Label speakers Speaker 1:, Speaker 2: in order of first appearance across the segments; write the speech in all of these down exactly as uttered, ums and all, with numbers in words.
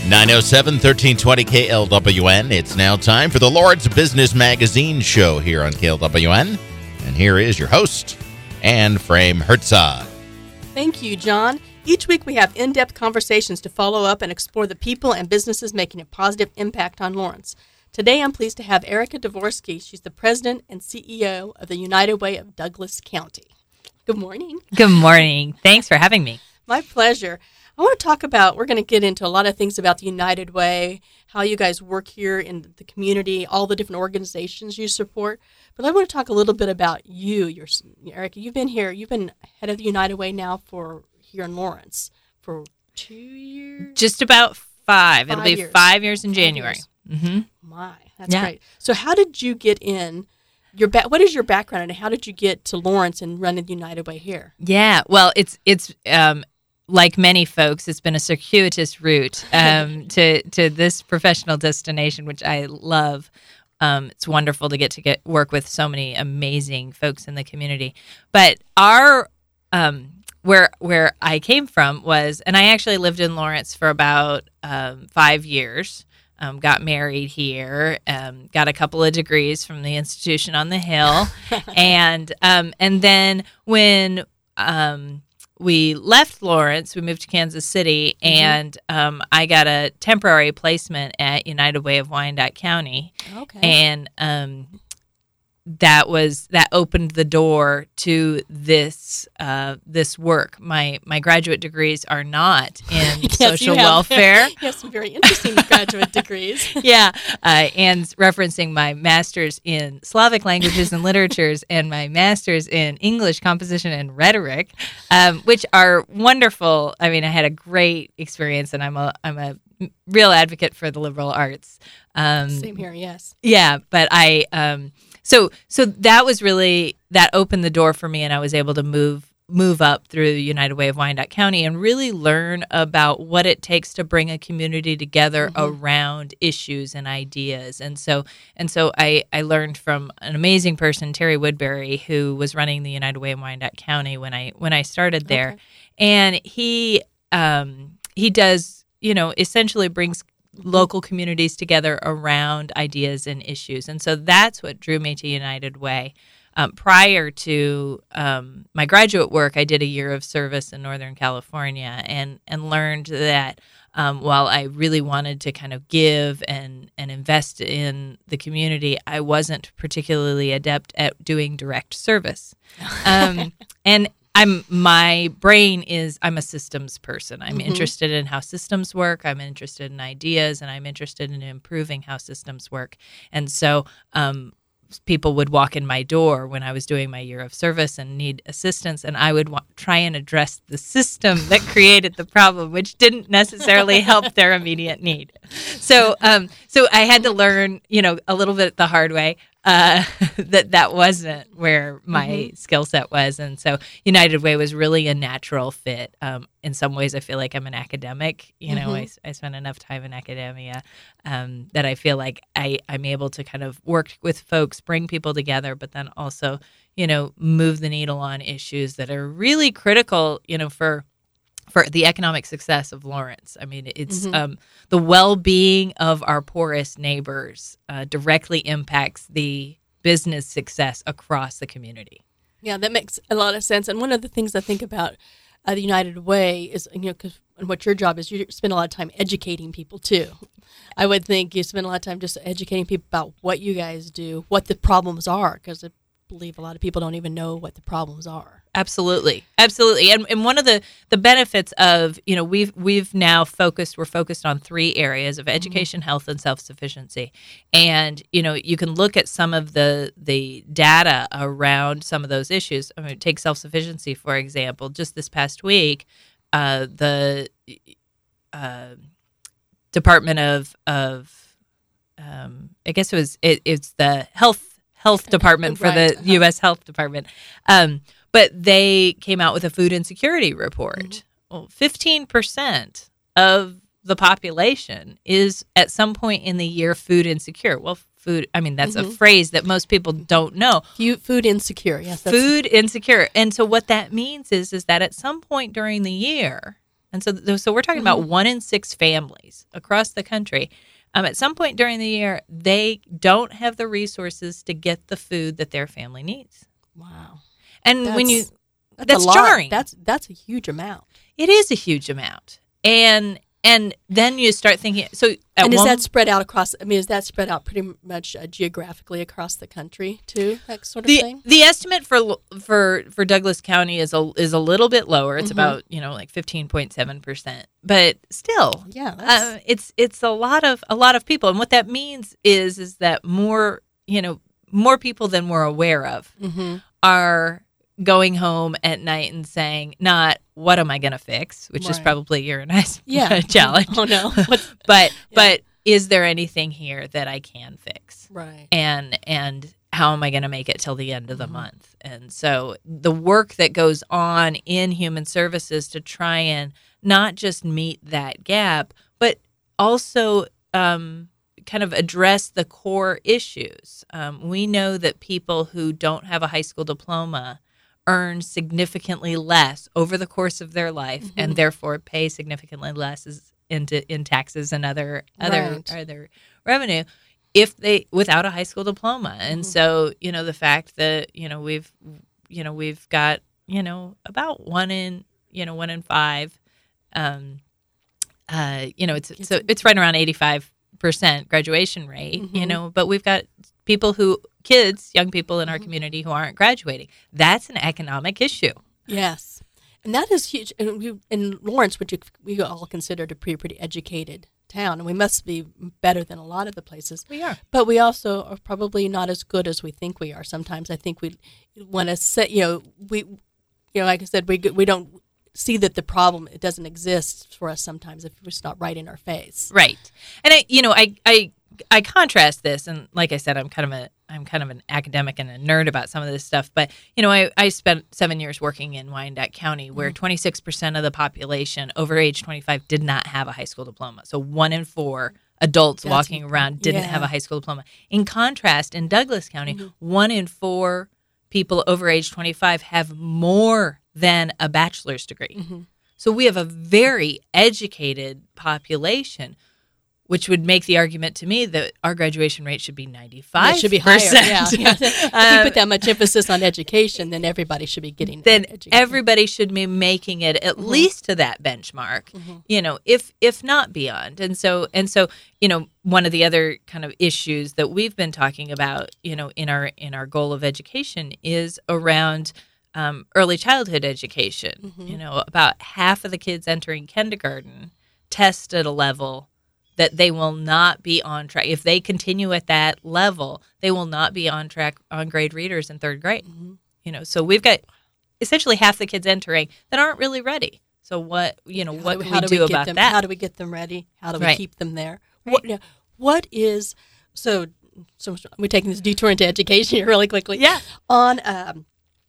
Speaker 1: nine oh seven, thirteen twenty K L W N. It's now time for the Lawrence Business Magazine show here on K L W N. And here is your host, Anne Frame Herzog.
Speaker 2: Thank you, John. Each week we have in-depth conversations to follow up and explore the people and businesses making a positive impact on Lawrence. Today I'm pleased to have Erica Dvorsky. She's the president and C E O of the United Way of Douglas County. Good morning.
Speaker 3: Good morning. Thanks for having me.
Speaker 2: My pleasure. I want to talk about, we're going to get into a lot of things about the United Way, how you guys work here in the community, all the different organizations you support. But I want to talk a little bit about you, your, Erica. You've been here, you've been head of the United Way now for here in Lawrence for two years?
Speaker 3: Just about five.
Speaker 2: five
Speaker 3: It'll be
Speaker 2: years.
Speaker 3: five years in January.
Speaker 2: Mm-hmm. My, that's
Speaker 3: yeah.
Speaker 2: great. So how did you get in? Your ba- What is your background and how did you get to Lawrence and run the United Way here?
Speaker 3: Yeah, well, it's it's um, like many folks, it's been a circuitous route um, to to this professional destination, which I love. Um, it's wonderful to get to get work with so many amazing folks in the community. But our um, where where I came from was, and I actually lived in Lawrence for about um, five years. Um, got married here, um, got a couple of degrees from the institution on the hill, and um, and then when um, we left Lawrence, we moved to Kansas City, mm-hmm. and um, I got a temporary placement at United Way of Wyandotte County,
Speaker 2: okay.
Speaker 3: and um, that was that opened the door to this uh, this work. My my graduate degrees are not in
Speaker 2: yes,
Speaker 3: social
Speaker 2: you have,
Speaker 3: welfare.
Speaker 2: You have some very interesting graduate degrees.
Speaker 3: Yeah, uh, and referencing my master's in Slavic languages and literatures and my master's in English composition and rhetoric, um, which are wonderful. I mean, I had a great experience, and I'm a I'm a real advocate for the liberal arts. Um,
Speaker 2: Same here, yes.
Speaker 3: Yeah, but I. Um, So so that was really, that opened the door for me, and I was able to move move up through the United Way of Wyandotte County and really learn about what it takes to bring a community together mm-hmm. around issues and ideas. And so and so I, I learned from an amazing person, Terry Woodbury, who was running the United Way of Wyandotte County when I when I started there. Okay. And he um, he does, you know, essentially brings local communities together around ideas and issues. And so that's what drew me to United Way. Um, prior to um, my graduate work, I did a year of service in Northern California and, and learned that um, while I really wanted to kind of give and, and invest in the community, I wasn't particularly adept at doing direct service. Um, and I'm my brain is I'm a systems person. I'm mm-hmm. interested in how systems work. I'm interested in ideas, and I'm interested in improving how systems work. And so um, people would walk in my door when I was doing my year of service and need assistance, and I would wa- try and address the system that created the problem, which didn't necessarily help their immediate need. So, um, so I had to learn, you know, a little bit the hard way. Uh, that that wasn't where my mm-hmm. skill set was. And so United Way was really a natural fit. Um, in some ways, I feel like I'm an academic. You know, mm-hmm. I, I spend enough time in academia um, that I feel like I, I'm able to kind of work with folks, bring people together, but then also, you know, move the needle on issues that are really critical, you know, for for the economic success of Lawrence. I mean, it's mm-hmm. um, the well-being of our poorest neighbors uh, directly impacts the business success across the community.
Speaker 2: Yeah, that makes a lot of sense. And one of the things I think about uh, the United Way is, you know, because and what your job is, you spend a lot of time educating people too. I would think you spend a lot of time just educating people about what you guys do, what the problems are, because I believe a lot of people don't even know what the problems are.
Speaker 3: Absolutely. Absolutely. And and one of the, the benefits of, you know, we've we've now focused, we're focused on three areas of education, mm-hmm. health, and self-sufficiency. And, you know, you can look at some of the the data around some of those issues. I mean, take self-sufficiency, for example. Just this past week, uh, the uh, Department of, of um, I guess it was, it, it's the health health department for right. the U S Health Department. Um But they came out with a food insecurity report. Mm-hmm. Well, fifteen percent of the population is at some point in the year food insecure. Well, food, I mean, that's mm-hmm. a phrase that most people don't know.
Speaker 2: Food insecure, yes. That's
Speaker 3: Food insecure. And so what that means is, is that at some point during the year, And so, th- so we're talking
Speaker 2: Mm-hmm.
Speaker 3: about one in six families across the country. Um, at some point during the year, they don't have the resources to get the food that their family needs.
Speaker 2: Wow.
Speaker 3: And when you,
Speaker 2: That's,
Speaker 3: that's
Speaker 2: a lot.
Speaker 3: jarring.
Speaker 2: That's that's a huge amount.
Speaker 3: It is a huge amount. And and then you start thinking, so at
Speaker 2: And is
Speaker 3: one,
Speaker 2: that spread out across? I mean, is that spread out pretty much uh, geographically across the country too? That sort of
Speaker 3: the
Speaker 2: thing.
Speaker 3: the estimate for for for Douglas County is a is a little bit lower. It's
Speaker 2: Mhm.
Speaker 3: about, you know, like fifteen point seven percent. But still,
Speaker 2: Yeah, that's,
Speaker 3: uh, it's it's a lot of a lot of people. And what that means is is that more, you know, more people than we're aware of
Speaker 2: mhm.
Speaker 3: are going home at night and saying, not what am I going to fix, which is
Speaker 2: Right.
Speaker 3: probably your nice
Speaker 2: Yeah.
Speaker 3: challenge.
Speaker 2: Oh no. What's-
Speaker 3: But
Speaker 2: Yeah.
Speaker 3: but is there anything here that I can fix?
Speaker 2: right.
Speaker 3: And and how am I going to make it till the end of the
Speaker 2: Mhm.
Speaker 3: month? And so the work that goes on in human services to try and not just meet that gap, but also um, kind of address the core issues. Um, we know that people who don't have a high school diploma earn significantly less over the course of their life,
Speaker 2: Mhm.
Speaker 3: and therefore pay significantly less as, into in taxes and other other
Speaker 2: Right.
Speaker 3: other revenue if they without a high school diploma. And
Speaker 2: Mhm.
Speaker 3: so, you know, the fact that, you know, we've you know we've got, you know, about one in you know one in five, um, uh, you know, it's so it's right around eighty-five percent graduation rate, you
Speaker 2: Mhm.
Speaker 3: know, but we've got people who kids, young people in our
Speaker 2: Mhm.
Speaker 3: community who aren't graduating. That's an economic issue.
Speaker 2: Yes, and that is huge. And we, in Lawrence, which we all considered a pretty pretty educated town, and we must be better than a lot of the places.
Speaker 3: We are.
Speaker 2: But we also are probably not as good as we think we are. Sometimes I think we want to say, you know, we, you know, like I said, we we don't see that the problem it doesn't exist for us sometimes if it's not right in our face.
Speaker 3: Right. And I, you know, I, I, I contrast this, and like I said, I'm kind of a, I'm kind of an academic and a nerd about some of this stuff. But you know, I, I spent seven years working in Wyandotte County, where twenty-six percent of the population over age twenty-five did not have a high school diploma. So one in four adults
Speaker 2: That's
Speaker 3: walking
Speaker 2: in-
Speaker 3: around didn't
Speaker 2: yeah.
Speaker 3: have a high school diploma. In contrast, in Douglas County,
Speaker 2: Mhm.
Speaker 3: one in four people over age twenty-five have more than a bachelor's degree.
Speaker 2: Mhm.
Speaker 3: So we have a very educated population, which would make the argument to me that our graduation rate should be ninety-five percent.
Speaker 2: It should be higher. Yeah. Yeah. If you
Speaker 3: Um,
Speaker 2: put that much emphasis on education, then everybody should be getting
Speaker 3: then
Speaker 2: educated.
Speaker 3: everybody should be making it at
Speaker 2: Mhm.
Speaker 3: least to that benchmark,
Speaker 2: Mhm.
Speaker 3: you know, if if not beyond. And so and so, you know, one of the other kind of issues that we've been talking about, you know, in our in our goal of education is around um, early childhood education.
Speaker 2: Mhm.
Speaker 3: You know, about half of the kids entering kindergarten test at a level that they will not be on track. If they continue at that level, they will not be on track on grade readers in third grade.
Speaker 2: Mhm.
Speaker 3: You know, so we've got essentially half the kids entering that aren't really ready. So what, you know,
Speaker 2: How
Speaker 3: what
Speaker 2: do,
Speaker 3: can
Speaker 2: how
Speaker 3: we
Speaker 2: do
Speaker 3: do,
Speaker 2: we get
Speaker 3: about
Speaker 2: them,
Speaker 3: that?
Speaker 2: How do we get them ready? How do we
Speaker 3: Right.
Speaker 2: keep them there?
Speaker 3: Right.
Speaker 2: What, now, what is so? So we're taking this detour into education here really quickly.
Speaker 3: Yeah.
Speaker 2: On um,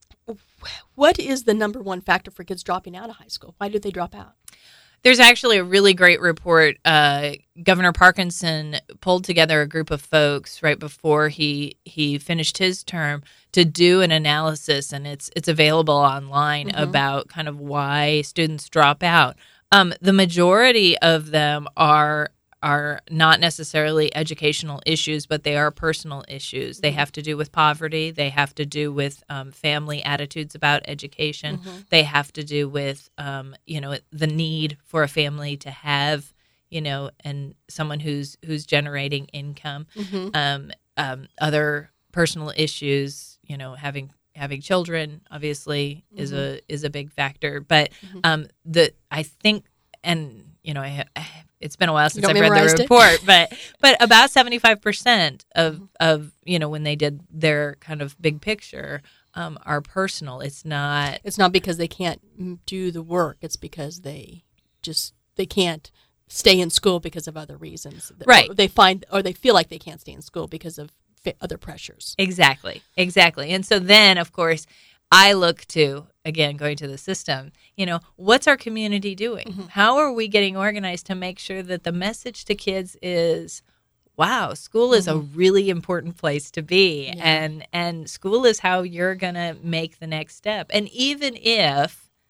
Speaker 2: what is the number one factor for kids dropping out of high school? Why do they drop out?
Speaker 3: There's actually a really great report. Uh, Governor Parkinson pulled together a group of folks right before he he finished his term to do an analysis, and it's it's available online
Speaker 2: Mhm.
Speaker 3: about kind of why students drop out. Um, the majority of them are are not necessarily educational issues, but they are personal issues. They
Speaker 2: Mhm.
Speaker 3: have to do with poverty. They have to do with um, family attitudes about education.
Speaker 2: Mhm.
Speaker 3: They have to do with, um, you know, the need for a family to have, you know, and someone who's who's generating income.
Speaker 2: Mhm.
Speaker 3: Um, um, other personal issues, you know, having having children obviously is a is a big factor. But
Speaker 2: Mhm.
Speaker 3: um, the I think, and you know, I, ha- it's been a while since
Speaker 2: don't
Speaker 3: I've read the
Speaker 2: memorized it?
Speaker 3: report, but but about seventy-five percent of
Speaker 2: Mhm.
Speaker 3: of you know when they did their kind of big picture um, are personal. It's not
Speaker 2: It's not because they can't mm, do the work. It's because they just they can't stay in school because of other reasons.
Speaker 3: Right.
Speaker 2: Or they find or they feel like they can't stay in school because of fa- other pressures.
Speaker 3: exactly exactly. And so then, of course, I look to, again, going to the system, you know, what's our community doing?
Speaker 2: Mhm.
Speaker 3: How are we getting organized to make sure that the message to kids is, wow, school is a really important place to be.
Speaker 2: Yeah.
Speaker 3: And and school is how you're going to make the next step. And even if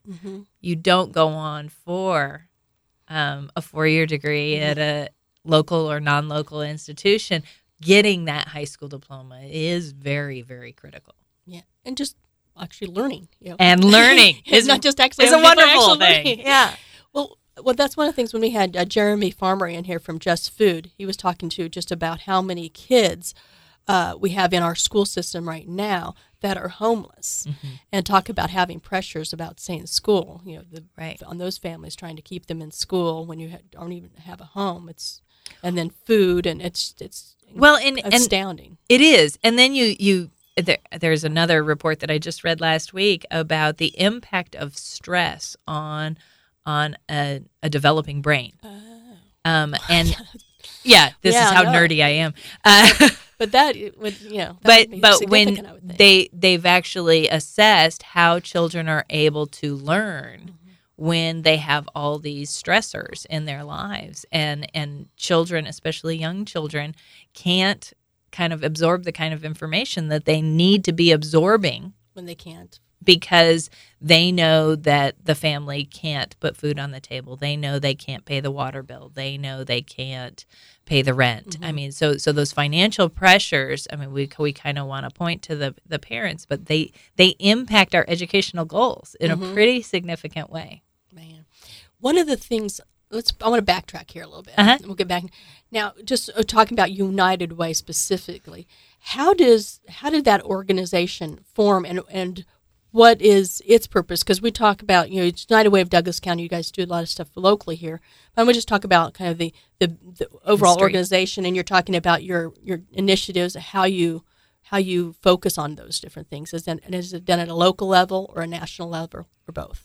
Speaker 2: Mm-hmm.
Speaker 3: You don't go on for um, a four-year degree
Speaker 2: Mm-hmm.
Speaker 3: at a local or non-local institution. Getting that high school diploma is very, very critical.
Speaker 2: Yeah, and just actually learning, you know,
Speaker 3: And learning
Speaker 2: it's
Speaker 3: is
Speaker 2: not just actually
Speaker 3: is a
Speaker 2: having paper,
Speaker 3: wonderful
Speaker 2: actually
Speaker 3: thing.
Speaker 2: learning.
Speaker 3: Yeah.
Speaker 2: Well, well, that's one of the things when we had uh, Jeremy Farmer in here from Just Food. He was talking to just about how many kids uh, we have in our school system right now that are homeless,
Speaker 3: Mm-hmm.
Speaker 2: and talk about having pressures about staying in school. You know, the,
Speaker 3: Right.
Speaker 2: on those families trying to keep them in school when you ha- don't even have a home. It's and then food, and it's it's
Speaker 3: Well, and, and
Speaker 2: astounding.
Speaker 3: it is. And then you you there, there's another report that I just read last week about the impact of stress on on a, a developing brain. Um, and yeah, this
Speaker 2: Yeah,
Speaker 3: is how
Speaker 2: I know.
Speaker 3: nerdy I am. Uh,
Speaker 2: But that it would, you know, that
Speaker 3: but
Speaker 2: would be
Speaker 3: but
Speaker 2: significant, I
Speaker 3: when
Speaker 2: would think.
Speaker 3: they they've actually assessed how children are able to learn
Speaker 2: Mm-hmm.
Speaker 3: when they have all these stressors in their lives, and and children, especially young children, can't kind of absorb the kind of information that they need to be absorbing
Speaker 2: when they can't.
Speaker 3: because they know that the family can't put food on the table. They know they can't pay the water bill. They know they can't pay the rent.
Speaker 2: Mm-hmm.
Speaker 3: I mean, so so those financial pressures, I mean, we we kind of want to point to the the parents, but they they impact our educational goals in
Speaker 2: Mm-hmm.
Speaker 3: a pretty significant way.
Speaker 2: Man, one of the things. Let's. I want to backtrack here a little bit.
Speaker 3: Uh-huh.
Speaker 2: We'll get back now. Just uh, talking about United Way specifically. How does how did that organization form, and and what is its purpose? Because we talk about, you know, it's United Way of Douglas County. You guys do a lot of stuff locally here. But I'm going to just talk about kind of the, the, the overall
Speaker 3: History.
Speaker 2: organization, and you're talking about your, your initiatives, how you how you focus on those different things. Is, that, is it done at a local level or a national level or both?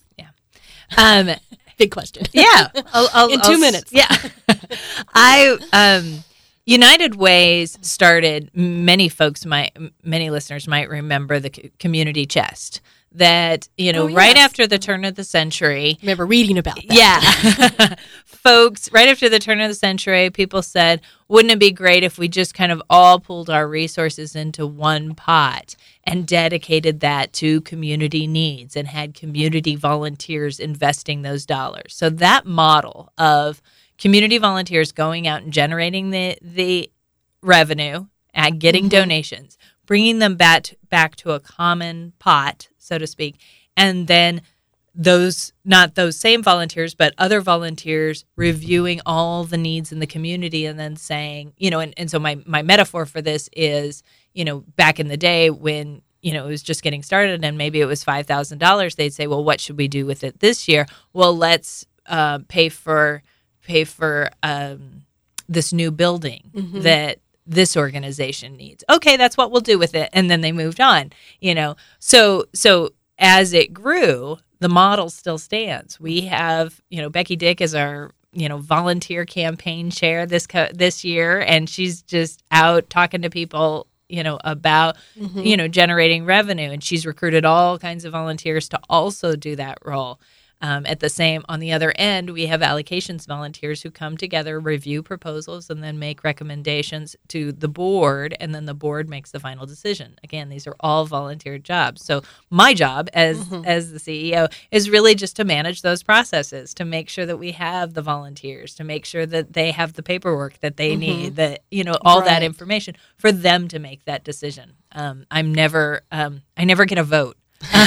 Speaker 3: Um,
Speaker 2: Big question.
Speaker 3: yeah, I'll, I'll,
Speaker 2: In two
Speaker 3: I'll-
Speaker 2: minutes.
Speaker 3: Yeah, I um, United Ways started. Many folks might, many listeners might remember the c- community chest. That, you know,
Speaker 2: Oh,
Speaker 3: right
Speaker 2: yes.
Speaker 3: after the turn of the century.
Speaker 2: Remember reading about that.
Speaker 3: Yeah. Folks, right after the turn of the century, people said, wouldn't it be great if we just kind of all pulled our resources into one pot and dedicated that to community needs and had community volunteers investing those dollars? So that model of community volunteers going out and generating the, the revenue and getting
Speaker 2: Mhm.
Speaker 3: donations, bringing them back, back to a common pot, so to speak, and then those, not those same volunteers, but other volunteers reviewing all the needs in the community and then saying, you know, and, and so my, my metaphor for this is, you know, back in the day when, you know, it was just getting started and maybe it was five thousand dollars, they'd say, well, what should we do with it this year? Well, let's uh, pay for, pay for um, this new building
Speaker 2: Mhm.
Speaker 3: that this organization needs. Okay, that's what we'll do with it. And then they moved on, you know. So so as it grew, the model still stands. We have, you know, Becky Dick is our, you know, volunteer campaign chair this co- this year, and she's just out talking to people, you know, about,
Speaker 2: Mhm.
Speaker 3: you know, generating revenue, and she's recruited all kinds of volunteers to also do that role. Um, at the same, on the other end, we have allocations volunteers who come together, review proposals, and then make recommendations to the board, and then the board makes the final decision. Again, these are all volunteer jobs. So my job as
Speaker 2: Mhm.
Speaker 3: as the C E O is really just to manage those processes, to make sure that we have the volunteers, to make sure that they have the paperwork that they
Speaker 2: Mhm.
Speaker 3: need, that, you know, all that
Speaker 2: Right.
Speaker 3: information for them to make that decision. Um, I'm never, um, I never get a vote.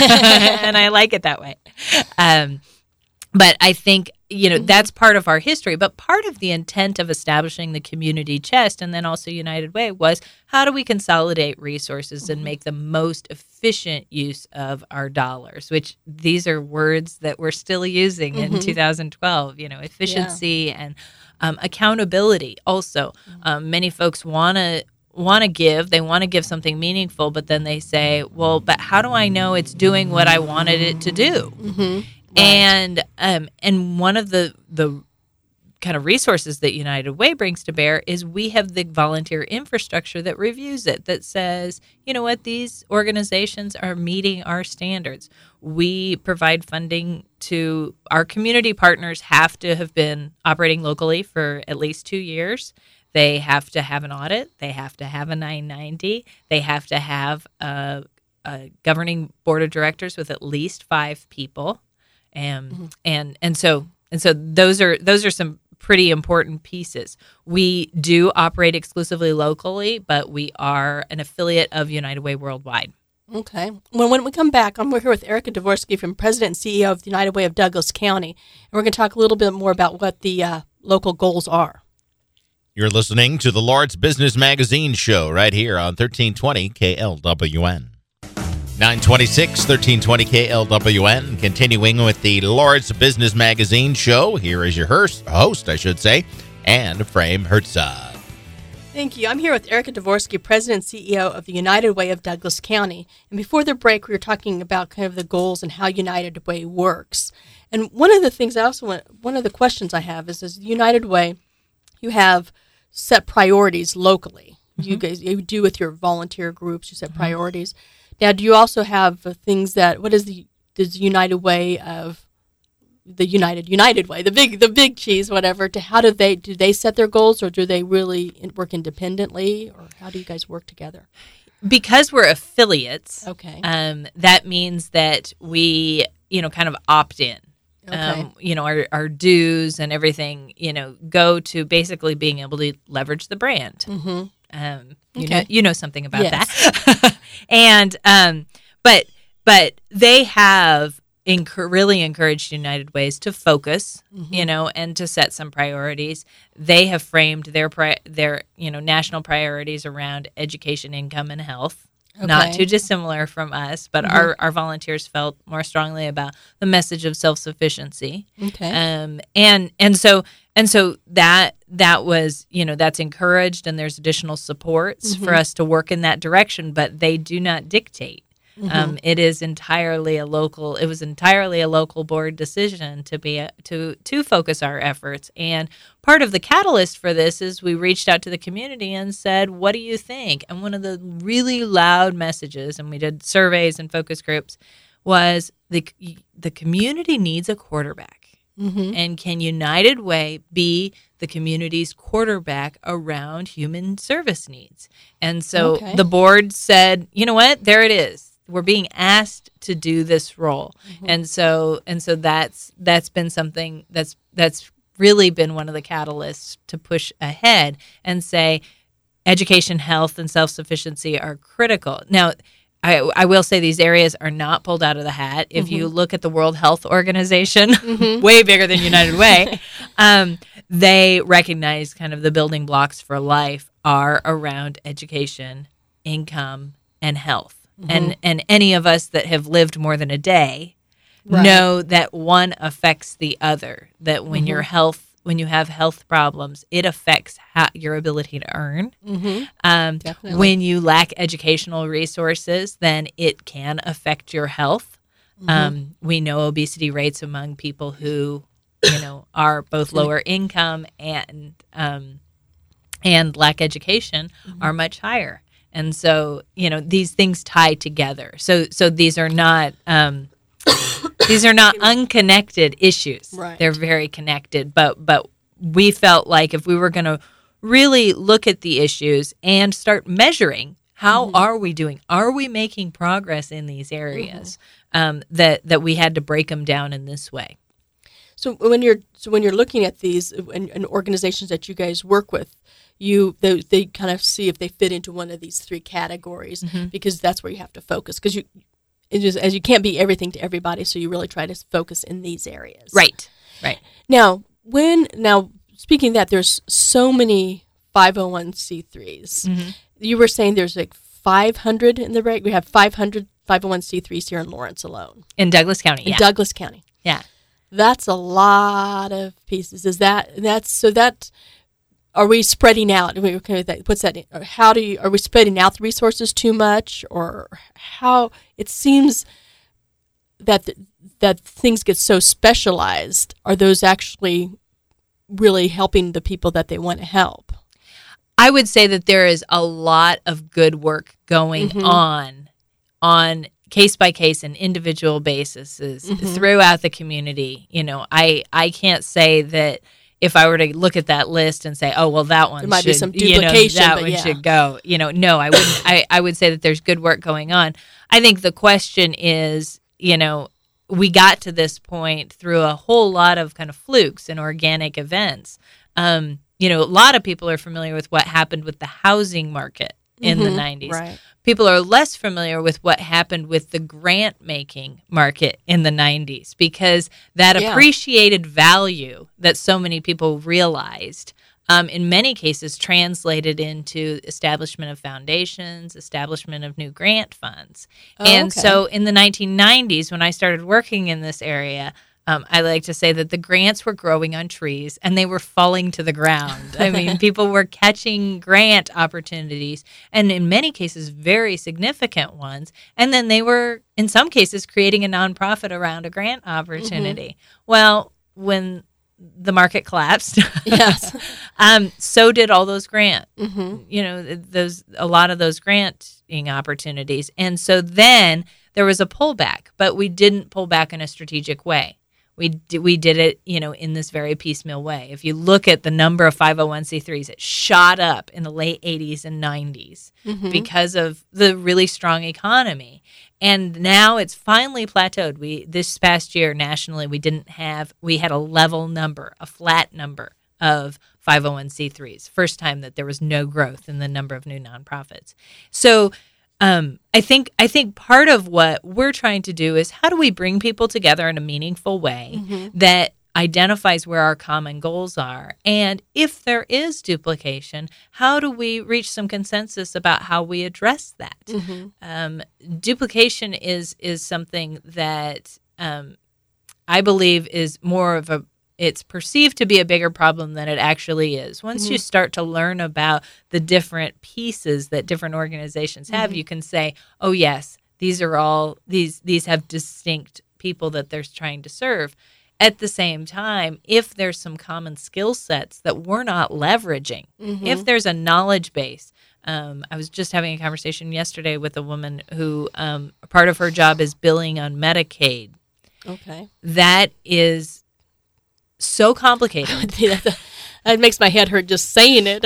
Speaker 3: And I like it that way. Um, but I think, you know, that's part of our history. But part of the intent of establishing the community chest and then also United Way was, how do we consolidate resources and make the most efficient use of our dollars, which these are words that we're still using in
Speaker 2: Mhm.
Speaker 3: two thousand twelve, you know, efficiency and um, accountability. Also, um, many folks want to want to give, they want to give something meaningful, but then they say, well, but how do I know it's doing what I wanted it to do?
Speaker 2: Mhm.
Speaker 3: And um, and one of the the kind of resources that United Way brings to bear is we have the volunteer infrastructure that reviews it, that says, you know what, these organizations are meeting our standards. We provide funding to our community partners, have to have been operating locally for at least two years. They have to have an audit. They have to have a nine ninety. They have to have a, a governing board of directors with at least five people. and
Speaker 2: Mm-hmm.
Speaker 3: and and so and so those are those are some pretty important pieces. We do operate exclusively locally, but we are an affiliate of United Way Worldwide.
Speaker 2: Okay. When when we come back, I'm here with Erica Dvorsky from President and C E O of the United Way of Douglas County, and we're going to talk a little bit more about what the uh, local goals are.
Speaker 1: You're listening to the Lord's Business Magazine show right here on thirteen twenty K L W N. nine twenty-six, thirteen twenty K L W N. Continuing with the Lord's Business Magazine show, here is your host, host I should say, and Frame Herzog.
Speaker 2: Thank you. I'm here with Erica Dvorsky, President and C E O of the United Way of Douglas County. And before the break, we were talking about kind of the goals and how United Way works. And one of the things I also want, one of the questions I have is, as United Way, you have set priorities locally. Mm-hmm. You guys, you do with your volunteer groups, you set mm-hmm. priorities. Now, do you also have uh, things that, what is the, does United Way of the United United Way, the big the big cheese, whatever, to how do they do they set their goals, or do they really work independently, or how do you guys work together?
Speaker 3: Because we're affiliates,
Speaker 2: okay,
Speaker 3: um, that means that we, you know, kind of opt in.
Speaker 2: Okay.
Speaker 3: Um, you know, our, our dues and everything, you know, go to basically being able to leverage the brand.
Speaker 2: Mm-hmm.
Speaker 3: Um, you
Speaker 2: okay.
Speaker 3: know, you know something about
Speaker 2: yes.
Speaker 3: that, and um, but but they have. Enc- really encouraged United Ways to focus, mm-hmm. you know, and to set some priorities. They have framed their pri- their you know national priorities around education, income, and health. Okay. Not too dissimilar from us, but mm-hmm. our, our volunteers felt more strongly about the message of self-sufficiency.
Speaker 2: Okay.
Speaker 3: Um, and and so and so that that was you know that's encouraged, and there's additional supports mm-hmm. for us to work in that direction, but they do not dictate. Mm-hmm. Um, it is entirely a local. It was entirely a local board decision to be a, to to focus our efforts. And part of the catalyst for this is we reached out to the community and said, "What do you think?" And one of the really loud messages, and we did surveys and focus groups, was the the community needs a quarterback. Mm-hmm. And can United Way be the community's quarterback around human service needs? And so okay. the board said, "You know what? There it is. We're being asked to do this role," mm-hmm. and so and so that's that's been something that's that's really been one of the catalysts to push ahead and say education, health, and self-sufficiency are critical. Now, I, I will say these areas are not pulled out of the hat. If mm-hmm. you look at the World Health Organization, mm-hmm. way bigger than United Way, um, they recognize kind of the building blocks for life are around education, income, and health. Mm-hmm. And and any of us that have lived more than a day right. know that one affects the other. That when mm-hmm. your health, when you have health problems, it affects how, your ability to earn. Mm-hmm. Um, when you lack educational resources, then it can affect your health. Mm-hmm. Um, we know obesity rates among people who, you know, are both lower income and um, and lack education mm-hmm. are much higher. And so, you know, these things tie together. So, so these are not um, these are not unconnected issues.
Speaker 2: Right.
Speaker 3: They're very connected. But but we felt like if we were going to really look at the issues and start measuring, how mm-hmm. are we doing? Are we making progress in these areas? Mm-hmm. Um, that that we had to break them down in this way.
Speaker 2: So when you're so when you're looking at these and, and organizations that you guys work with, you they, they kind of see if they fit into one of these three categories mm-hmm. because that's where you have to focus because you it just as you can't be everything to everybody, so you really try to focus in these areas.
Speaker 3: Right. Right.
Speaker 2: Now, when now speaking of that, there's so many five oh one c threes. Mm-hmm. You were saying there's like five hundred in the rate. We have five hundred five oh one c threes here in Lawrence alone.
Speaker 3: In Douglas County.
Speaker 2: In
Speaker 3: yeah.
Speaker 2: Douglas County.
Speaker 3: Yeah.
Speaker 2: That's a lot of pieces. Is that that's so that are we spreading out? What's that? How do you are we spreading out the resources too much, or how it seems that the, that things get so specialized? Are those actually really helping the people that they want to help?
Speaker 3: I would say that there is a lot of good work going mm-hmm. on on. case by case and individual basis mm-hmm. throughout the community. You know, I I can't say that if I were to look at that list and say, oh well, that one
Speaker 2: there might
Speaker 3: should,
Speaker 2: be some duplication,
Speaker 3: you know, that
Speaker 2: but
Speaker 3: one
Speaker 2: yeah.
Speaker 3: should go. You know, no, I wouldn't. I, I would say that there's good work going on. I think the question is, you know, we got to this point through a whole lot of kind of flukes and organic events. Um, you know, a lot of people are familiar with what happened with the housing market in
Speaker 2: Mm-hmm.
Speaker 3: the nineties.
Speaker 2: Right.
Speaker 3: People are less familiar with what happened with the grant making market in the nineties, because that
Speaker 2: Yeah.
Speaker 3: appreciated value that so many people realized um, in many cases translated into establishment of foundations, establishment of new grant funds.
Speaker 2: Oh,
Speaker 3: and
Speaker 2: okay.
Speaker 3: so in the nineteen nineties, when I started working in this area, Um, I like to say that the grants were growing on trees and they were falling to the ground. I mean, people were catching grant opportunities, and in many cases, very significant ones. And then they were, in some cases, creating a nonprofit around a grant opportunity. Mm-hmm. Well, when the market collapsed,
Speaker 2: Yes.
Speaker 3: um, so did all those grant.
Speaker 2: Mm-hmm.
Speaker 3: You know, those a lot of those granting opportunities. And so then there was a pullback, but we didn't pull back in a strategic way. We did, we did it, you know, in this very piecemeal way. If you look at the number of five oh one c threes, it shot up in the late eighties and nineties
Speaker 2: Mm-hmm.
Speaker 3: because of the really strong economy. And now it's finally plateaued. We this past year nationally, we didn't have we had a level number, a flat number of five oh one c threes. First time that there was no growth in the number of new nonprofits. So Um, I think I think part of what we're trying to do is how do we bring people together in a meaningful way
Speaker 2: Mm-hmm.
Speaker 3: that identifies where our common goals are, and if there is duplication, how do we reach some consensus about how we address that?
Speaker 2: Mm-hmm.
Speaker 3: Um, duplication is is something that um, I believe is more of a it's perceived to be a bigger problem than it actually is. Once
Speaker 2: Mm-hmm.
Speaker 3: you start to learn about the different pieces that different organizations have,
Speaker 2: Mhm.
Speaker 3: you can say, oh, yes, these are all, these these have distinct people that they're trying to serve. At the same time, if there's some common skill sets that we're not leveraging,
Speaker 2: Mm-hmm.
Speaker 3: if there's a knowledge base, um, I was just having a conversation yesterday with a woman who um, part of her job is billing on Medicaid.
Speaker 2: Okay.
Speaker 3: That is so complicated.
Speaker 2: That makes my head hurt just saying it.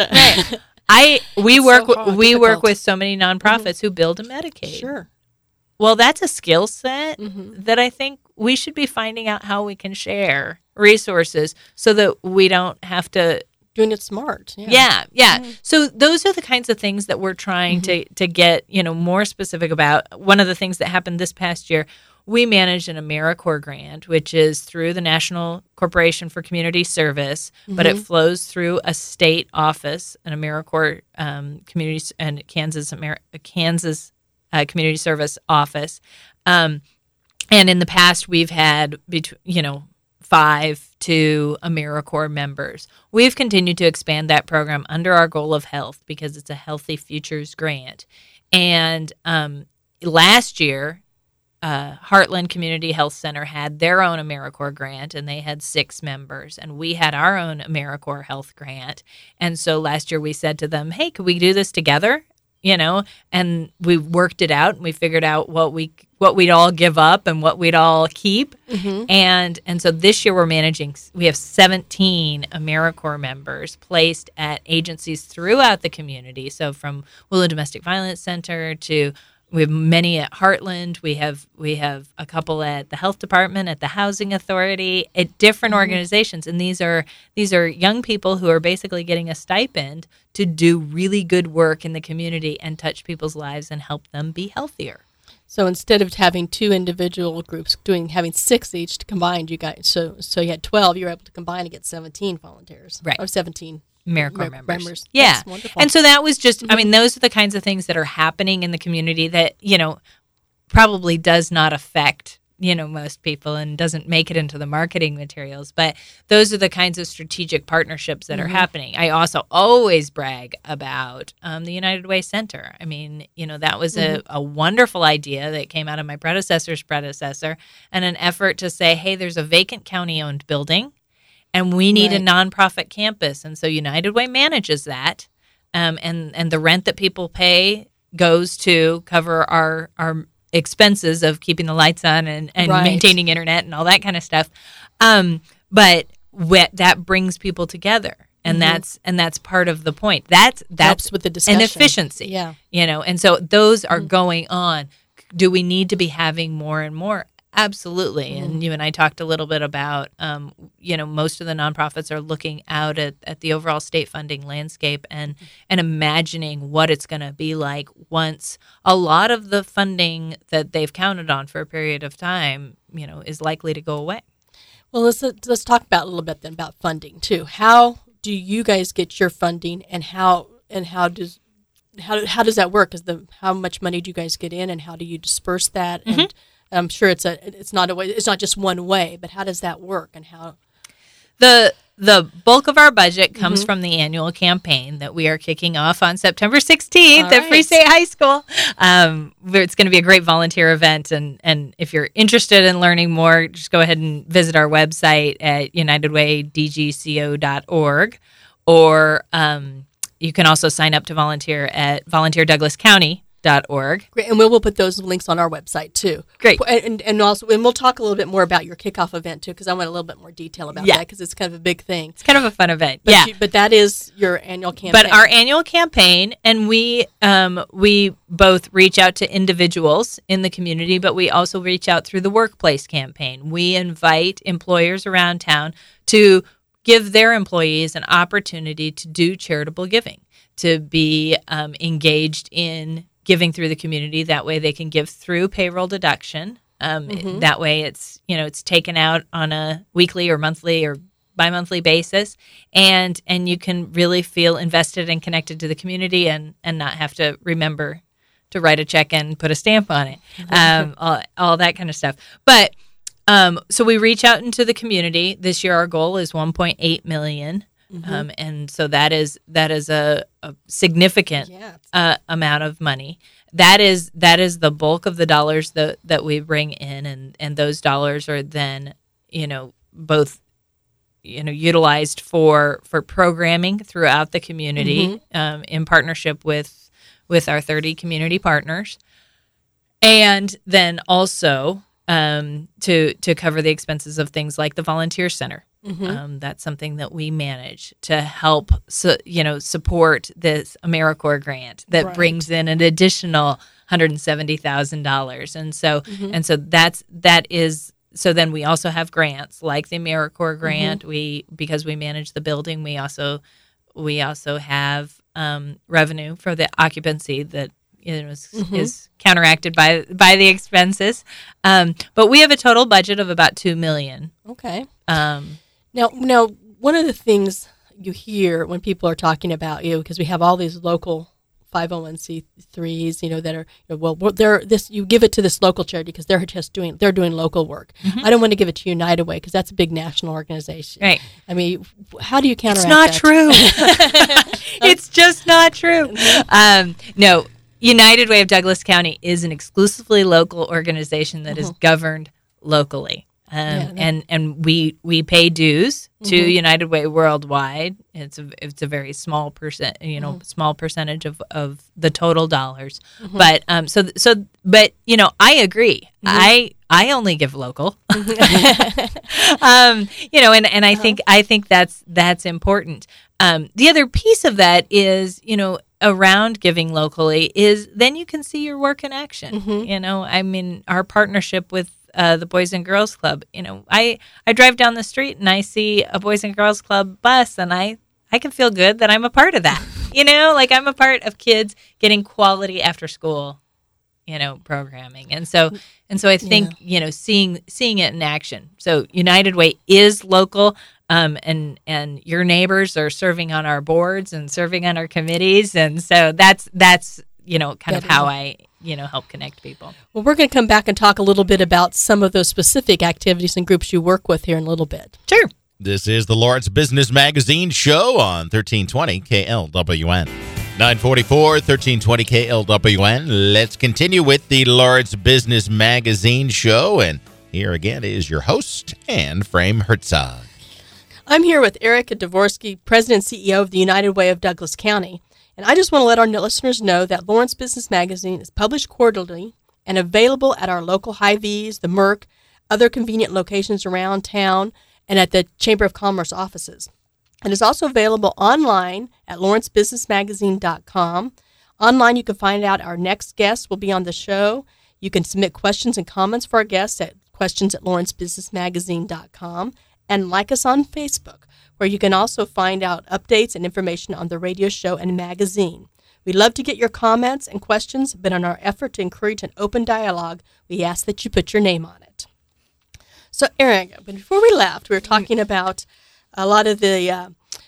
Speaker 3: I we
Speaker 2: It's
Speaker 3: work
Speaker 2: so hard,
Speaker 3: we work
Speaker 2: difficult.
Speaker 3: with so many nonprofits who build a Medicaid.
Speaker 2: Sure.
Speaker 3: Well, that's a skill set
Speaker 2: Mm-hmm.
Speaker 3: that I think we should be finding out how we can share resources so that we don't have to.
Speaker 2: Doing it smart. Yeah.
Speaker 3: Yeah, yeah.
Speaker 2: Mhm.
Speaker 3: So those are the kinds of things that we're trying to to get you know more specific about. One of the things that happened this past year, we managed an AmeriCorps grant, which is through the National Corporation for Community Service, but it
Speaker 2: Mhm.
Speaker 3: flows through a state office, an AmeriCorps um, community and Kansas Amer- Kansas uh, Community Service office. Um, and in the past, we've had between you know five to AmeriCorps members. We've continued to expand that program under our goal of health because it's a Healthy Futures grant. And um, last year, Uh, Heartland Community Health Center had their own AmeriCorps grant, and they had six members, and we had our own AmeriCorps Health grant. And so last year we said to them, "Hey, could we do this together?" You know, and we worked it out, and we figured out what we what we'd all give up and what we'd all keep.
Speaker 2: Mm-hmm.
Speaker 3: And and so this year we're managing. We have seventeen AmeriCorps members placed at agencies throughout the community. So from Willow Domestic Violence Center to we have many at Heartland. We have we have a couple at the health department, at the housing authority, at different
Speaker 2: Mhm.
Speaker 3: organizations, and these are these are young people who are basically getting a stipend to do really good work in the community and touch people's lives and help them be healthier.
Speaker 2: So instead of having two individual groups doing having six each combined, you got so so you had twelve. You were able to combine and get seventeen volunteers,
Speaker 3: Right.
Speaker 2: Or seventeen
Speaker 3: AmeriCorps
Speaker 2: mem-
Speaker 3: members.
Speaker 2: members.
Speaker 3: Yeah.
Speaker 2: That's wonderful.
Speaker 3: And so that was just, I
Speaker 2: Mhm.
Speaker 3: mean, those are the kinds of things that are happening in the community that, you know, probably does not affect, you know, most people and doesn't make it into the marketing materials. But those are the kinds of strategic partnerships that
Speaker 2: Mhm.
Speaker 3: are happening. I also always brag about um, the United Way Center. I mean, you know, that was
Speaker 2: Mhm.
Speaker 3: a, a wonderful idea that came out of my predecessor's predecessor and an effort to say, hey, there's a vacant county-owned building. And we need
Speaker 2: Right.
Speaker 3: a nonprofit campus. And so United Way manages that. Um, and, and the rent that people pay goes to cover our, our expenses of keeping the lights on and, and
Speaker 2: Right.
Speaker 3: maintaining internet and all that kind of stuff. Um, but wh- that brings people together. And
Speaker 2: Mhm.
Speaker 3: that's and that's part of the point. That's that's
Speaker 2: helps with the discussion.
Speaker 3: an efficiency.
Speaker 2: Yeah.
Speaker 3: You know, and so those are
Speaker 2: Mhm.
Speaker 3: going on. Do we need to be having more and more? Absolutely.
Speaker 2: Mm-hmm.
Speaker 3: And you and I talked a little bit about, um, you know, most of the nonprofits are looking out at, at the overall state funding landscape and, and imagining what it's going to be like once a lot of the funding that they've counted on for a period of time, you know, is likely to go away.
Speaker 2: Well, let's let's talk about a little bit then about funding too. How do you guys get your funding, and how and how does how how does that work? Is the how much money do you guys get in, and how do you disperse that?
Speaker 3: Mm-hmm.
Speaker 2: And I'm sure it's a it's not a way it's not just one way, but how does that work, and how
Speaker 3: the the bulk of our budget comes
Speaker 2: Mm-hmm.
Speaker 3: from the annual campaign that we are kicking off on September sixteenth
Speaker 2: All
Speaker 3: at Free
Speaker 2: right.
Speaker 3: State High School. Um, where it's going to be a great volunteer event, and and if you're interested in learning more, just go ahead and visit our website at united way d g c o dot org, or um, you can also sign up to volunteer at volunteer douglas county dot org.
Speaker 2: Great, and we'll, we'll put those links on our website too.
Speaker 3: Great.
Speaker 2: And, and, and also, and we'll talk a little bit more about your kickoff event too, because I want a little bit more detail about
Speaker 3: Yeah.
Speaker 2: that, because it's kind of a big thing.
Speaker 3: It's kind of a fun event.
Speaker 2: But
Speaker 3: yeah.
Speaker 2: you, but that is your annual campaign.
Speaker 3: But our annual campaign, and we um, we both reach out to individuals in the community, but we also reach out through the workplace campaign. We invite employers around town to give their employees an opportunity to do charitable giving, to be um, engaged in giving through the community. That way they can give through payroll deduction. Um,
Speaker 2: Mm-hmm.
Speaker 3: That way it's, you know, it's taken out on a weekly or monthly or bi-monthly basis, and and you can really feel invested and connected to the community, and, and not have to remember to write a check and put a stamp on it, um, all, all that kind of stuff. But um, so we reach out into the community. This year our goal is one point eight million dollars.
Speaker 2: Mm-hmm.
Speaker 3: Um, and so that is that is a, a significant
Speaker 2: Yeah.
Speaker 3: uh, amount of money. That is that is the bulk of the dollars that that we bring in, and, and those dollars are then, you know, both, you know, utilized for for programming throughout the community, um, in partnership with with our thirty community partners, and then also um, to to cover the expenses of things like the volunteer center.
Speaker 2: Mm-hmm.
Speaker 3: Um, that's something that we manage to help, so, you know, support this AmeriCorps grant that
Speaker 2: Right.
Speaker 3: brings in an additional one hundred seventy thousand dollars, and so and so that's that is so. Then we also have grants like the AmeriCorps grant. We because we manage the building. We also we also have um, revenue for the occupancy that, you know, is,
Speaker 2: Mhm.
Speaker 3: is counteracted by by the expenses. Um, but we have a total budget of about two million.
Speaker 2: Okay.
Speaker 3: Um,
Speaker 2: Now, now, one of the things you hear when people are talking about you, because we have all these local five oh one c threes, you know, that are, you know, well, we're- they're this. You give it to this local charity because they're just doing they're doing local work. I don't want to give it to United Way because that's a big national organization.
Speaker 3: right.
Speaker 2: I mean, how do you
Speaker 3: It's
Speaker 2: counteract
Speaker 3: not
Speaker 2: that?
Speaker 3: true. It's just not true. Um, no, United Way of Douglas County is an exclusively local organization that is governed locally. Um,
Speaker 2: Yeah, that-
Speaker 3: and and we we pay dues to
Speaker 2: Mhm.
Speaker 3: United Way worldwide. It's a it's a very small percent, you know, small percentage of, of the total dollars. But um, so so but you know, I agree. I I only give local. um, you know, and, and I think I think that's that's important. Um, the other piece of that is, you know, around giving locally is then you can see your work in action.
Speaker 2: Mhm.
Speaker 3: You know, I mean, our partnership with uh, the Boys and Girls Club. You know, I I drive down the street and I see a Boys and Girls Club bus, and I I can feel good that I'm a part of that. You know, like I'm a part of kids getting quality after school, you know, programming. And so and so I think, you know, seeing seeing it in action. So United Way is local, um, and and your neighbors are serving on our boards and serving on our committees, and so that's that's you know kind of
Speaker 2: That is
Speaker 3: how
Speaker 2: it.
Speaker 3: I you know help connect people.
Speaker 2: Well, we're going to come back and talk a little bit about some of those specific activities and groups you work with here in a little bit.
Speaker 3: Sure.
Speaker 1: This is the Lawrence Business Magazine show on thirteen twenty K L W N. nine forty-four, thirteen twenty K L W N. Let's continue with the Lawrence Business Magazine show. And here again is your host, Anne Frame Herzog.
Speaker 2: I'm here with Erica Dvorsky, President and C E O of the United Way of Douglas County. And I just want to let our listeners know that Lawrence Business Magazine is published quarterly and available at our local Hy-Vees, the Merck, other convenient locations around town, and at the Chamber of Commerce offices. It is also available online at lawrence business magazine dot com. Online, you can find out our next guest will be on the show. You can submit questions and comments for our guests at questions at lawrence business magazine dot com, and like us on Facebook, where you can also find out updates and information on the radio show and magazine. We'd love to get your comments and questions, but in our effort to encourage an open dialogue, we ask that you put your name on it. So, Eric, before we left, we were talking about a lot of the uh,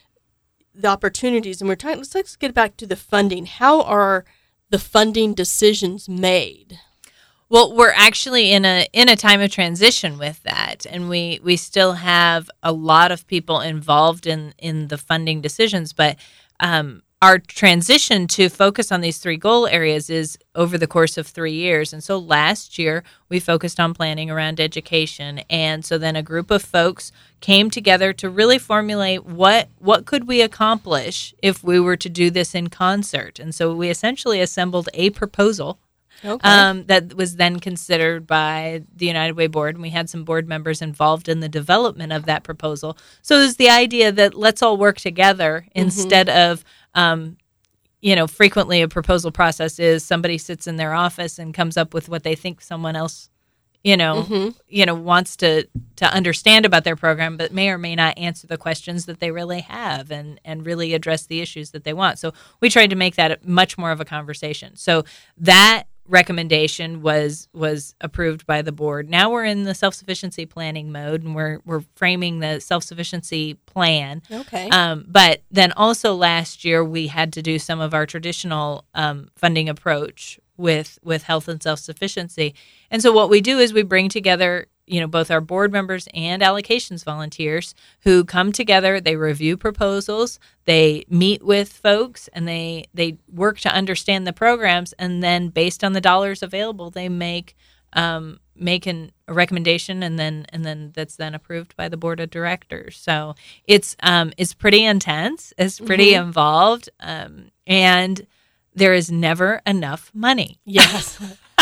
Speaker 2: the opportunities, and we're talking. Let's, let's get back to the funding. How are the funding decisions made?
Speaker 3: Well, we're actually in a in a time of transition with that, and we, we still have a lot of people involved in, in the funding decisions, but um, our transition to focus on these three goal areas is over the course of three years. And so last year, we focused on planning around education. And so then a group of folks came together to really formulate what what could we accomplish if we were to do this in concert. And so we essentially assembled a proposal okay. um, that was then considered by the United Way board. And we had some board members involved in the development of that proposal. So it was the idea that let's all work together mm-hmm. instead of Um, you know, frequently a proposal process is somebody sits in their office and comes up with what they think someone else, you know, mm-hmm. you know, wants to, to understand about their program, but may or may not answer the questions that they really have and, and really address the issues that they want. So we tried to make that much more of a conversation. So that recommendation was was approved by the board. Now we're in the self-sufficiency planning mode, and we're we're framing the self-sufficiency plan.
Speaker 2: Okay.
Speaker 3: Um, but then also last year we had to do some of our traditional um, funding approach with with health and self-sufficiency. And so what we do is we bring together, you know, both our board members and allocations volunteers who come together, they review proposals, they meet with folks, and they they work to understand the programs, and then based on the dollars available, they make um, make an, a recommendation, and then and then that's then approved by the board of directors. So it's um, it's pretty intense, it's pretty mm-hmm. involved, um, and there is never enough money.
Speaker 2: Yes.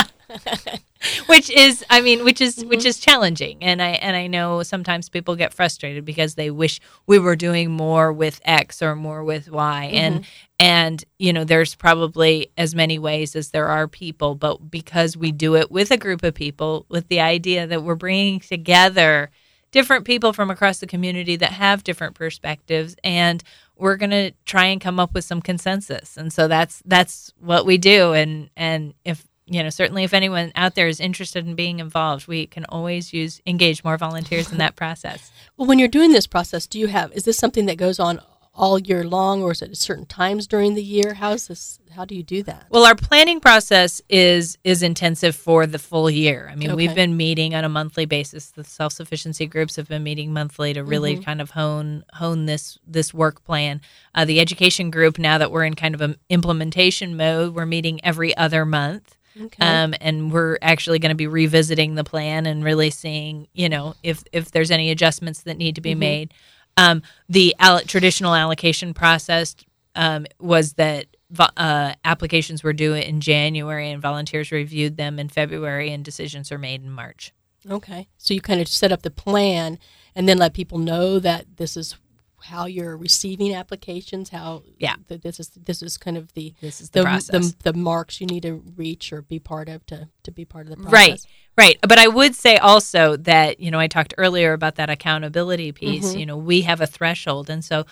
Speaker 3: Which is, I mean, which is,
Speaker 2: mm-hmm.
Speaker 3: which is challenging, and I and I know sometimes people get frustrated because they wish we were doing more with X or more with Y, mm-hmm. and and you know, there's probably as many ways as there are people, but because we do it with a group of people, with the idea that we're bringing together different people from across the community that have different perspectives, and we're going to try and come up with some consensus, and so that's that's what we do, and and if. You know, certainly if anyone out there is interested in being involved, we can always use engage more volunteers in that process.
Speaker 2: Well, when you're doing this process, do you have, is this something that goes on all year long, or is it at certain times during the year? How's this, how do you do that?
Speaker 3: Well, our planning process is is intensive for the full year. I mean, okay. we've been meeting on a monthly basis. The self-sufficiency groups have been meeting monthly to really mm-hmm. kind of hone hone this this work plan. Uh, the education group, now that we're in kind of an implementation mode, we're meeting every other month.
Speaker 2: Okay.
Speaker 3: Um, and we're actually going to be revisiting the plan and really seeing, you know, if, if there's any adjustments that need to be mm-hmm. made. Um, the al- traditional allocation process um, was that vo- uh, applications were due in January and volunteers reviewed them in February, and decisions are made in March.
Speaker 2: Okay. So you kind of set up the plan and then let people know that this is how you're receiving applications, how
Speaker 3: yeah.
Speaker 2: the, this is this is kind of the
Speaker 3: this is the,
Speaker 2: the
Speaker 3: process.
Speaker 2: The, the marks you need to reach or be part of to, to be part of the process.
Speaker 3: Right, right. But I would say also that, you know, I talked earlier about that accountability piece.
Speaker 2: Mm-hmm.
Speaker 3: You know, we have a threshold, and so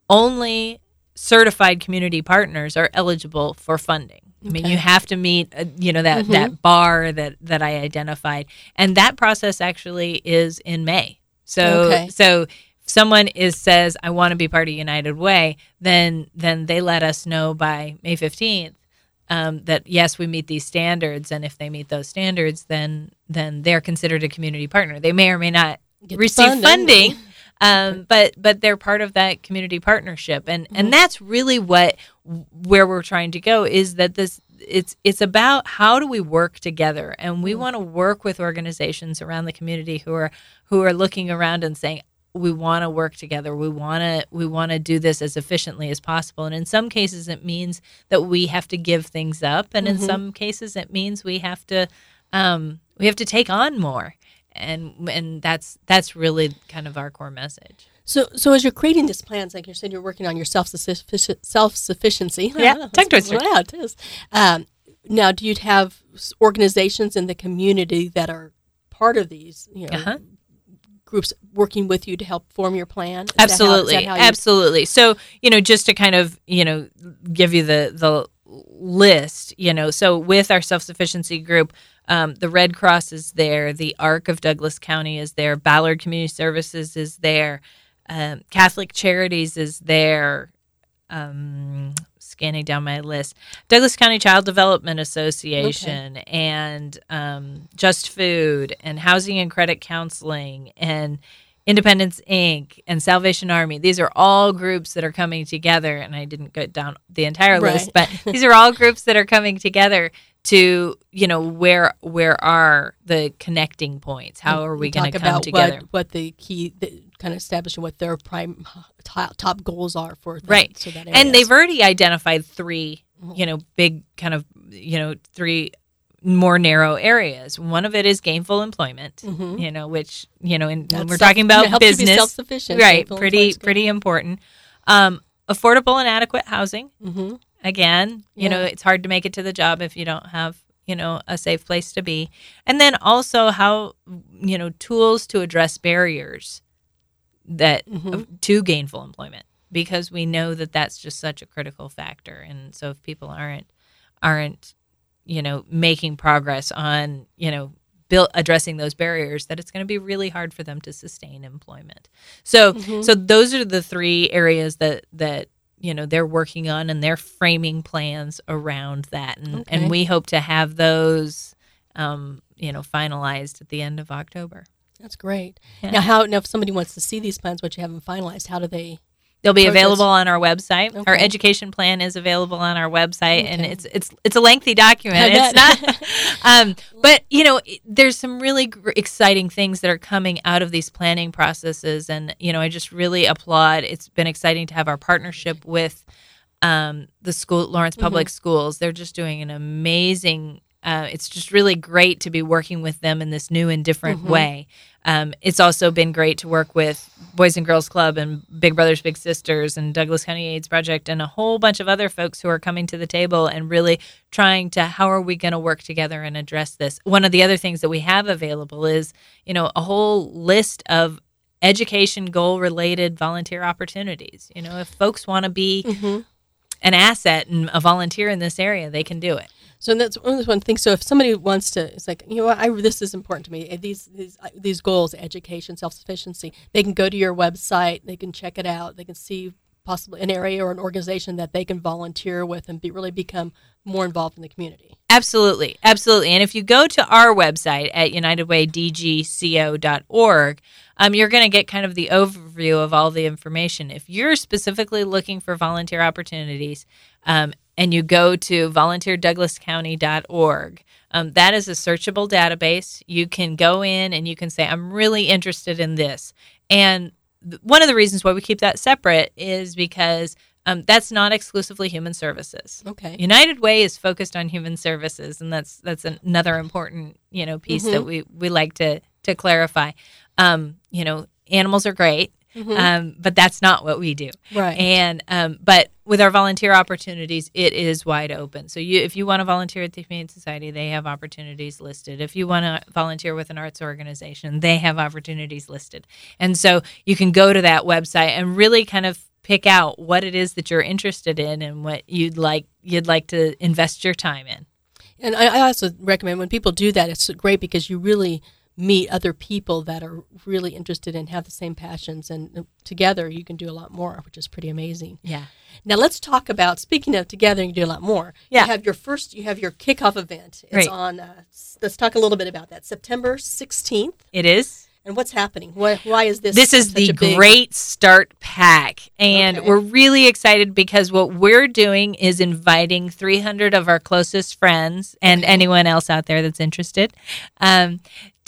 Speaker 3: only certified community partners are eligible for funding. I mean,
Speaker 2: okay.
Speaker 3: you have to meet, uh, you know, that,
Speaker 2: mm-hmm.
Speaker 3: that bar that, that I identified, and that process actually is in May. So,
Speaker 2: okay.
Speaker 3: so. Someone is says, I want to be part of United Way, then then they let us know by May fifteenth um, that, yes, we meet these standards. And if they meet those standards, then then they're considered a community partner. They may or may not
Speaker 2: Get
Speaker 3: receive
Speaker 2: funding,
Speaker 3: funding, um, but but they're part of that community partnership. And,
Speaker 2: mm-hmm.
Speaker 3: and that's really what where we're trying to go, is that this it's it's about how do we work together. And we mm-hmm. want to work with organizations around the community who are who are looking around and saying, we want to work together. We want to we want to do this as efficiently as possible. And in some cases, it means that we have to give things up, and mm-hmm. in some cases, it means we have to um, we have to take on more. And and that's that's really kind of our core message.
Speaker 2: So so as you're creating this plans, like you said, you're working on your self self sufficiency.
Speaker 3: Yeah, tongue twister.
Speaker 2: Yeah, it is. Um, now, do you have organizations in the community that are part of these, you know,
Speaker 3: Uh-huh.
Speaker 2: groups working with you to help form your plan? Is that how- is
Speaker 3: Absolutely.
Speaker 2: that how you-
Speaker 3: Absolutely. So, you know, just to kind of, you know, give you the, the list, you know, so with our self-sufficiency group, um, the Red Cross is there, the ARC of Douglas County is there, Ballard Community Services is there, um, Catholic Charities is there, um, scanning down my list, Douglas County Child Development Association,
Speaker 2: Okay.
Speaker 3: and um, Just Food, and Housing and Credit Counseling, and Independence Incorporated, and Salvation Army. These are all groups that are coming together, and I didn't go down the entire
Speaker 2: Right.
Speaker 3: list, but these are all groups that are coming together to, you know, where where are the connecting points? How are we
Speaker 2: You
Speaker 3: going
Speaker 2: talk
Speaker 3: to come
Speaker 2: about
Speaker 3: together?
Speaker 2: What, what the key, the, kind of establishing what their prime top, top goals are for that,
Speaker 3: Right.
Speaker 2: So that
Speaker 3: And
Speaker 2: areas.
Speaker 3: they've already identified three, you know, big kind of, you know, three more narrow areas. One of it is gainful employment,
Speaker 2: Mhm.
Speaker 3: you know, which, you know, and when
Speaker 2: That's
Speaker 3: we're
Speaker 2: self-
Speaker 3: talking
Speaker 2: you
Speaker 3: about
Speaker 2: know, helps you be
Speaker 3: business,
Speaker 2: self-sufficient.
Speaker 3: right?
Speaker 2: Gainful
Speaker 3: Pretty,
Speaker 2: employment's good.
Speaker 3: pretty important. Um, affordable and adequate housing.
Speaker 2: Mhm.
Speaker 3: Again, you know,
Speaker 2: Yeah.
Speaker 3: it's hard to make it to the job if you don't have, you know, a safe place to be. And then also how, you know, tools to address barriers that
Speaker 2: Mhm.
Speaker 3: to gainful employment, because we know that that's just such a critical factor. And so if people aren't aren't you know making progress on you know build, addressing those barriers, that it's going to be really hard for them to sustain employment. So
Speaker 2: Mhm.
Speaker 3: so those are the three areas that that you know they're working on, and they're framing plans around that, and
Speaker 2: Okay.
Speaker 3: and we hope to have those um, you know finalized at the end of October.
Speaker 2: That's great.
Speaker 3: Yeah.
Speaker 2: Now, how now if somebody wants to see these plans, what you haven't finalized, how do they?
Speaker 3: They'll be
Speaker 2: Approaches.
Speaker 3: available on our website. Our
Speaker 2: Okay.
Speaker 3: education plan is available on our website, and
Speaker 2: Okay.
Speaker 3: it's it's it's a lengthy document.
Speaker 2: I
Speaker 3: It's
Speaker 2: bet.
Speaker 3: not, um, but you know, it- there's some really gr- exciting things that are coming out of these planning processes, and you know, I just really applaud. It's been exciting to have our partnership with um, the school, Lawrence Public Schools. They're just doing an amazing. Uh, it's just really great to be working with them in this new and different
Speaker 2: Mhm.
Speaker 3: way. Um, it's also been great to work with Boys and Girls Club and Big Brothers Big Sisters and Douglas County AIDS Project and a whole bunch of other folks who are coming to the table and really trying to, how are we going to work together and address this? One of the other things that we have available is, you know, a whole list of education goal related volunteer opportunities. You know, if folks want to be
Speaker 2: Mhm.
Speaker 3: an asset and a volunteer in this area, they can do it.
Speaker 2: So that's one of the one thing. So if somebody wants to, it's like, you know what, I, this is important to me. These these these goals, education, self sufficiency. They can go to your website. They can check it out. They can see possibly an area or an organization that they can volunteer with and be really become more involved in the community.
Speaker 3: Absolutely. Absolutely. And if you go to our website at united way d g co dot org, um, you're going to get kind of the overview of all the information. If you're specifically looking for volunteer opportunities, um, and you go to volunteer douglas county dot org, um, that is a searchable database. You can go in and you can say, I'm really interested in this. And th- one of the reasons why we keep that separate is because um, that's not exclusively human services.
Speaker 2: Okay.
Speaker 3: United Way is focused on human services, and that's that's another important you know piece
Speaker 2: Mhm.
Speaker 3: that we, we like to to clarify. Um, you know, animals are great,
Speaker 2: Mhm.
Speaker 3: um, but that's not what we do.
Speaker 2: Right.
Speaker 3: And um, but with our volunteer opportunities, it is wide open. So you, if you want to volunteer at the Humane Society, they have opportunities listed. If you want to volunteer with an arts organization, they have opportunities listed. And so you can go to that website and really kind of pick out what it is that you're interested in and what you'd like you'd like to invest your time in.
Speaker 2: And I, I also recommend when people do that, it's great because you really meet other people that are really interested and have the same passions, and together you can do a lot more, which is pretty amazing.
Speaker 3: Yeah.
Speaker 2: Now let's talk about, speaking of together, you can do a lot more.
Speaker 3: Yeah.
Speaker 2: You have your first, you have your kickoff event. It's
Speaker 3: Right.
Speaker 2: on, uh, s- let's talk a little bit about that, September sixteenth.
Speaker 3: It is.
Speaker 2: And what's happening? Why, why is this
Speaker 3: This is
Speaker 2: such
Speaker 3: the
Speaker 2: a big-
Speaker 3: Great Start Pack. And
Speaker 2: Okay.
Speaker 3: we're really excited because what we're doing is inviting three hundred of our closest friends and anyone else out there that's interested um,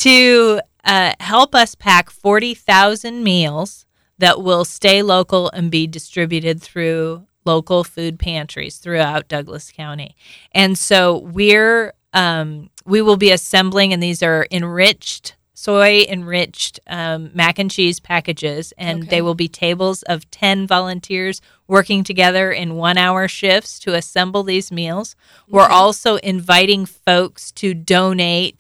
Speaker 3: to uh, help us pack forty thousand meals that will stay local and be distributed through local food pantries throughout Douglas County. And so we're um, we will be assembling, and these are enriched soy enriched um, mac and cheese packages, and
Speaker 2: Okay.
Speaker 3: they will be tables of ten volunteers working together in one hour shifts to assemble these meals. We're
Speaker 2: Okay.
Speaker 3: also inviting folks to donate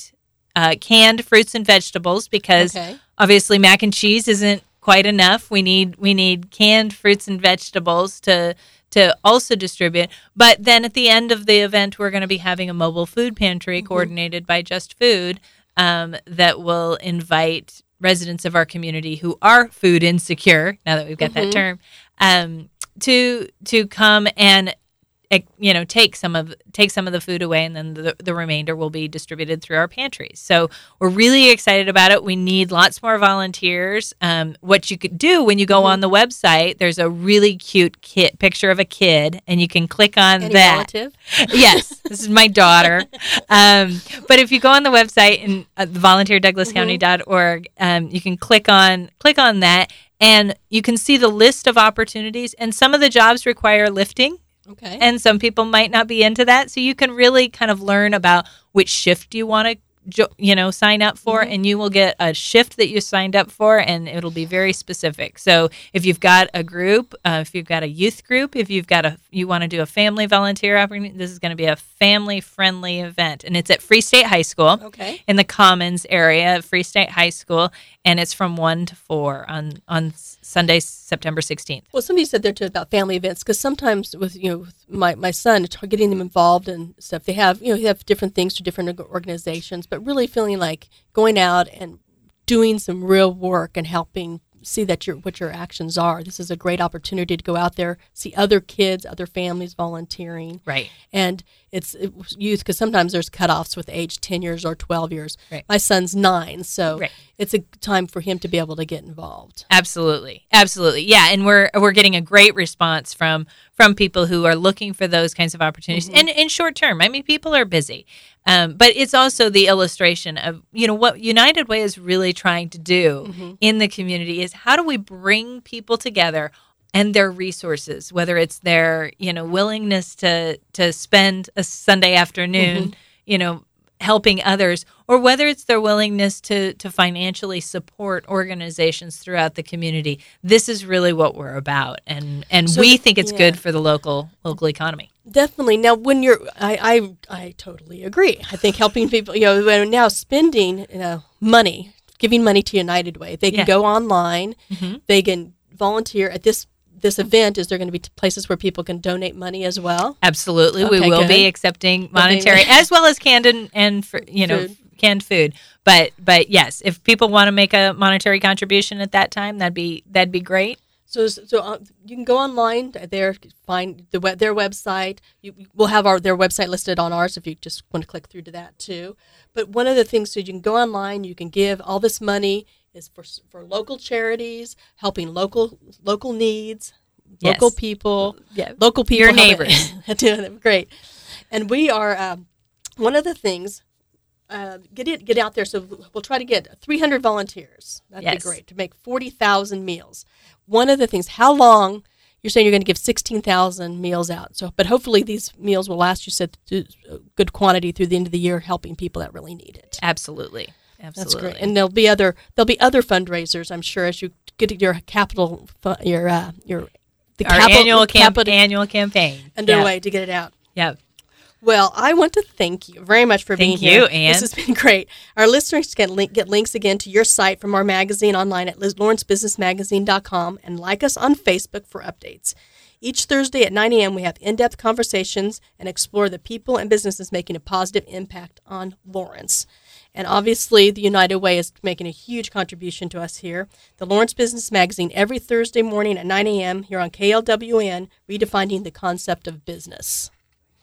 Speaker 3: uh, canned fruits and vegetables because
Speaker 2: Okay.
Speaker 3: obviously mac and cheese isn't quite enough. We need we need canned fruits and vegetables to to also distribute. But then at the end of the event, we're going to be having a mobile food pantry mm-hmm. coordinated by Just Food um, that will invite residents of our community who are food insecure, now that we've got mm-hmm. that term, um, to to come and you know take some of take some of the food away, and then the, the remainder will be distributed through our pantries. So we're really excited about it. We need lots more volunteers. Um, what you could do when you go mm-hmm. on the website, there's a really cute kid picture of a kid, and you can click on
Speaker 2: Any
Speaker 3: that.
Speaker 2: Relative?
Speaker 3: Yes, this is my daughter. Um, but if you go on the website and uh, volunteer douglas county dot org, um, you can click on click on that, and you can see the list of opportunities. And some of the jobs require lifting.
Speaker 2: Okay.
Speaker 3: And some people might not be into that. So you can really kind of learn about which shift you want to, you know, sign up for. Mm-hmm. And you will get a shift that you signed up for, and it'll be very specific. So if you've got a group, uh, if you've got a youth group, if you've got a, you want to do a family volunteer opportunity, this is going to be a family-friendly event. And it's at Free State High School.
Speaker 2: Okay.
Speaker 3: In the Commons area of Free State High School. And it's from one to four on, on Sunday, September sixteenth.
Speaker 2: Well, somebody said there too about family events, because sometimes with you know with my my son, getting them involved and stuff, they have you know they have different things to different organizations, but really feeling like going out and doing some real work and helping see that your what your actions are. This is a great opportunity to go out there, see other kids, other families volunteering.
Speaker 3: Right.
Speaker 2: And it's it, youth, because sometimes there's cutoffs with age ten years or twelve years.
Speaker 3: Right.
Speaker 2: My son's nine, so
Speaker 3: right.
Speaker 2: it's a time for him to be able to get involved.
Speaker 3: Absolutely. Absolutely. Yeah, and we're we're getting a great response from from people who are looking for those kinds of opportunities. Mm-hmm. And in short term, I mean, people are busy. Um, but it's also the illustration of, you know, what United Way is really trying to do mm-hmm. in the community is how do we bring people together and their resources, whether it's their, you know, willingness to to spend a Sunday afternoon, mm-hmm. you know, helping others, or whether it's their willingness to to financially support organizations throughout the community. This is really what we're about, and and
Speaker 2: so
Speaker 3: we
Speaker 2: th-
Speaker 3: think it's
Speaker 2: yeah.
Speaker 3: good for the local local economy.
Speaker 2: Definitely. Now, when you're, I, I, I totally agree. I think helping people, you know, when now spending you know, money, giving money to United Way, they can
Speaker 3: Yeah.
Speaker 2: go online,
Speaker 3: Mm-hmm.
Speaker 2: they can volunteer at this this event. Is there going to be places where people can donate money as well?
Speaker 3: Absolutely, we
Speaker 2: Okay,
Speaker 3: will
Speaker 2: good.
Speaker 3: be accepting monetary as well as canned and, and for, you know
Speaker 2: Food.
Speaker 3: canned food. But but yes, if people want to make a monetary contribution at that time, that'd be that'd be great.
Speaker 2: So, so uh, you can go online there, find the web, their website. You, we'll have our their website listed on ours if you just want to click through to that too. But one of the things, so you can go online, you can give. All this money is for for local charities, helping local local needs,
Speaker 3: Yes.
Speaker 2: local people,
Speaker 3: Yeah.
Speaker 2: local people,
Speaker 3: Your
Speaker 2: helping-
Speaker 3: neighbors.
Speaker 2: doing it great. And we are um, one of the things. Uh, get it, get out there. So we'll try to get three hundred volunteers. That'd
Speaker 3: Yes.
Speaker 2: be great to make forty thousand meals. One of the things, how long? You're saying you're going to give sixteen thousand meals out. So, but hopefully these meals will last. You said a good quantity through the end of the year, helping people that really need it.
Speaker 3: Absolutely, absolutely.
Speaker 2: That's great. And there'll be other there'll be other fundraisers, I'm sure, as you get your capital fu- your uh, your the
Speaker 3: Our
Speaker 2: capital,
Speaker 3: annual camp-
Speaker 2: capital
Speaker 3: annual campaign
Speaker 2: underway
Speaker 3: Yeah.
Speaker 2: to get it out.
Speaker 3: Yeah.
Speaker 2: Well, I want to thank you very much for being
Speaker 3: Thank
Speaker 2: here.
Speaker 3: you, Ann.
Speaker 2: This has been great. Our listeners can link, get links again to your site from our magazine online at lawrence business magazine dot com and like us on Facebook for updates. Each Thursday at nine a.m. we have in-depth conversations and explore the people and businesses making a positive impact on Lawrence. And obviously, the United Way is making a huge contribution to us here. The Lawrence Business Magazine every Thursday morning at nine a.m. here on K L W N, redefining the concept of business.